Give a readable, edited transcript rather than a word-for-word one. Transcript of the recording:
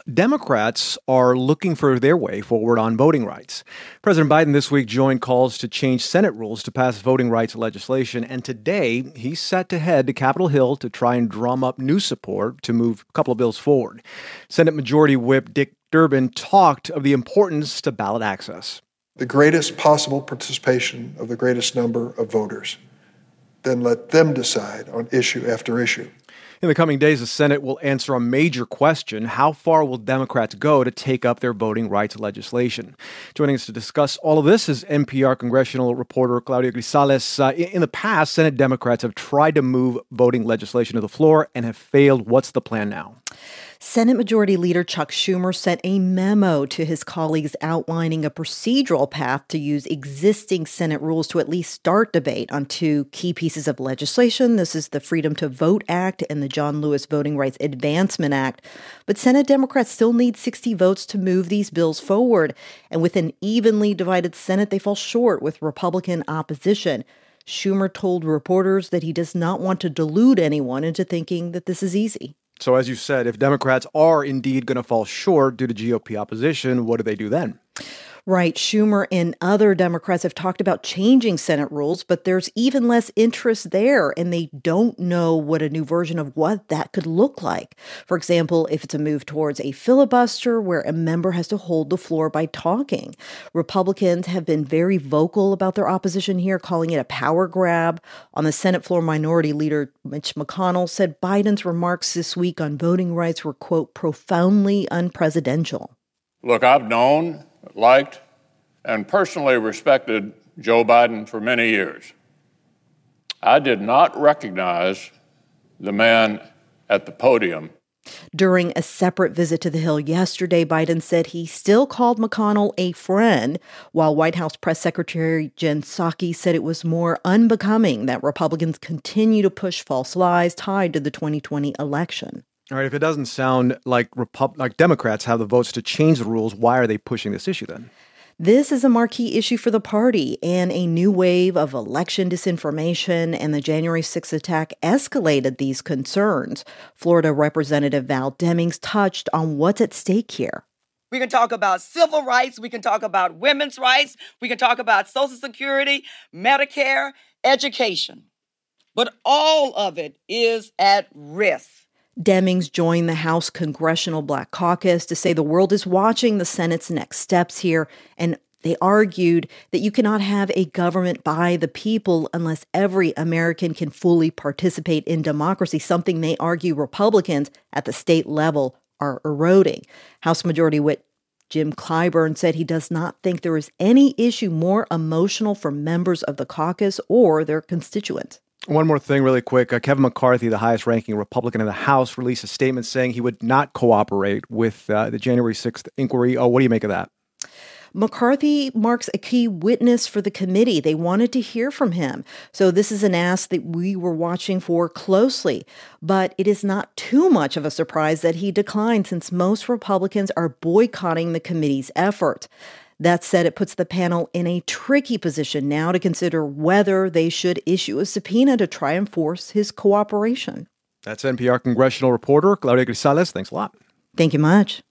Democrats are looking for their way forward on voting rights. President Biden this week joined calls to change Senate rules to pass voting rights legislation, and today he's set to head to Capitol Hill to try and drum up new support to move a couple of bills forward. Senate Majority Whip Dick Durbin talked of the importance to ballot access. The greatest possible participation of the greatest number of voters. Then let them decide on issue after issue. In the coming days, the Senate will answer a major question. How far will Democrats go to take up their voting rights legislation? Joining us to discuss all of this is NPR congressional reporter Claudia Grisales. In the past, Senate Democrats have tried to move voting legislation to the floor and have failed. What's the plan now? Senate Majority Leader Chuck Schumer sent a memo to his colleagues outlining a procedural path to use existing Senate rules to at least start debate on two key pieces of legislation. This is the Freedom to Vote Act and the John Lewis Voting Rights Advancement Act. But Senate Democrats still need 60 votes to move these bills forward. And with an evenly divided Senate, they fall short with Republican opposition. Schumer told reporters that he does not want to delude anyone into thinking that this is easy. So as you said, if Democrats are indeed going to fall short due to GOP opposition, what do they do then? Right. Schumer and other Democrats have talked about changing Senate rules, but there's even less interest there, and they don't know what a new version of what that could look like. For example, if it's a move towards a filibuster where a member has to hold the floor by talking. Republicans have been very vocal about their opposition here, calling it a power grab. On the Senate floor, Minority Leader Mitch McConnell said Biden's remarks this week on voting rights were, quote, profoundly unpresidential. Look, I've known, liked, and personally respected Joe Biden for many years. I did not recognize the man at the podium. During a separate visit to the Hill yesterday, Biden said he still called McConnell a friend, while White House Press Secretary Jen Psaki said it was more unbecoming that Republicans continue to push false lies tied to the 2020 election. All right, if it doesn't sound like Democrats have the votes to change the rules, why are they pushing this issue then? This is a marquee issue for the party, and a new wave of election disinformation and the January 6th attack escalated these concerns. Florida Representative Val Demings touched on what's at stake here. We can talk about civil rights. We can talk about women's rights. We can talk about Social Security, Medicare, education. But all of it is at risk. Demings joined the House Congressional Black Caucus to say the world is watching the Senate's next steps here, and they argued that you cannot have a government by the people unless every American can fully participate in democracy, something they argue Republicans at the state level are eroding. House Majority Whip Jim Clyburn said he does not think there is any issue more emotional for members of the caucus or their constituents. One more thing really quick. Kevin McCarthy, the highest-ranking Republican in the House, released a statement saying he would not cooperate with the January 6th inquiry. What do you make of that? McCarthy marks a key witness for the committee. They wanted to hear from him. So this is an ask that we were watching for closely. But it is not too much of a surprise that he declined, since most Republicans are boycotting the committee's effort. That said, it puts the panel in a tricky position now to consider whether they should issue a subpoena to try and force his cooperation. That's NPR congressional reporter Claudia Grisales. Thanks a lot. Thank you much.